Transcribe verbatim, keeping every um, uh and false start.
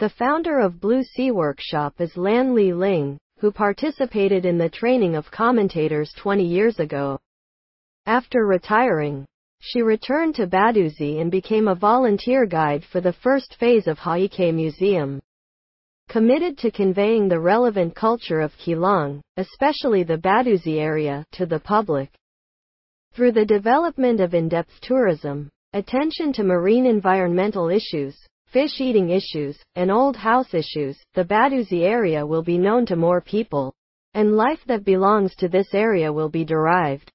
The founder of Blue Sea Workshop is Lan Li Ling, who participated in the training of commentators twenty years ago. After retiring, she returned to Baduzi and became a volunteer guide for the first phase of Haike Museum. Committed to conveying the relevant culture of Keelung, especially the Baduzi area, to the public. Through the development of in-depth tourism, attention to marine environmental issues, fish-eating issues, and old house issues, the Baduzi area will be known to more people, and life that belongs to this area will be derived.